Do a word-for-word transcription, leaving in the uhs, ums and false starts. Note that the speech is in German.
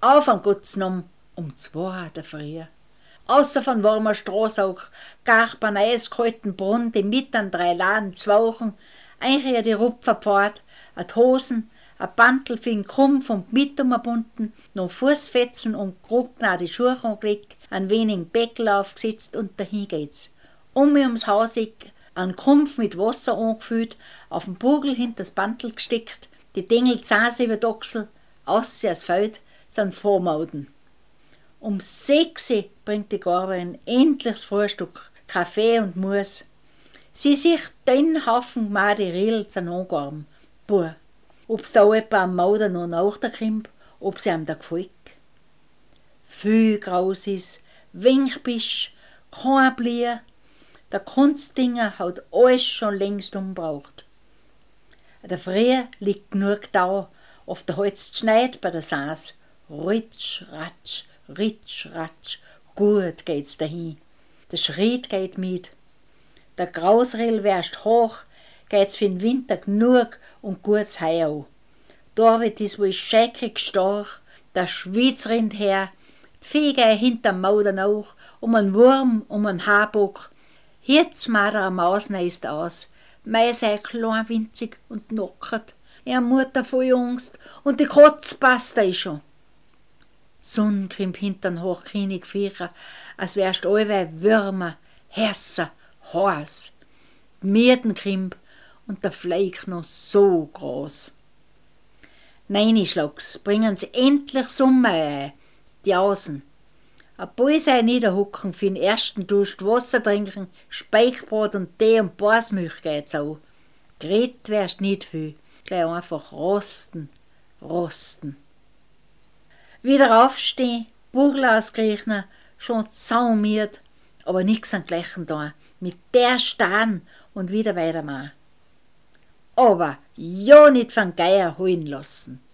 Auf an Gutznum um zwei der Früh. Außer von warmer Straße auch gar beim eiskalten Brunnen, die mit an drei Laden zwauchen, einher die Rupferpfad, a Hosen, a Bantel für den Krumpf und mit umgebunden, noch Fußfetzen und Gruppen an die Schuhe angelegt, ein wenig Beckel aufgesetzt und dahin geht's. Um mich ums Haus ein Krumpf mit Wasser angefüllt, auf den Bugel hinter das Bantel gesteckt, die Dengel Zase über die Achsel, außer das Feld, sind Vormauden. Um sechs Uhr bringt die Garberin endlich das Frühstück, Kaffee und Mus. Sie sich den Haufen Madi Riels angarben. Buh, ob's da etwa am Mauder noch nachkommt, ob sie ihm da gefällt. Viel Graus ist, wenig Bisch, kein Blier. Der Kunstdinger hat alles schon längst umbraucht. Der Früh liegt genug da, auf der Holz schneit bei der Saas. Ritsch, ratsch, ritsch, ratsch, gut geht's dahin. Der Schritt geht mit. Der Grausrill wärst hoch, geht's für den Winter genug und gut's Heu an. Da wird es wohl schäckig stark, der Schweiz rinnt her, die Vieh gehen hinterm Mauder nach, um einen Wurm, um einen Haarbock. Jetzt macht er ein Mausnest aus, mei sei klein winzig und knockert. Er Mutter voll Angst und die Katz passt eh schon. Die Sonne kommt hintern hochkienig Viecher, als wärst allweil Würmer, Hässer, heiß. Die Mieten kommt und der Fleck noch so groß. Neinischlags bringen sie endlich Sommer ein, die Außen. Ein paar sei niederhucken für den ersten Dusch, Wasser trinken, Speckbrot und Tee und Basmilch geht's auch. Geredet wärst nicht viel, gleich einfach rosten, rosten. Wieder aufstehen, Bugel auskriechen, schon saumiert, aber nix an Gleichen da, mit der Stahn und wieder weitermachen. Aber ja nicht von Geier holen lassen.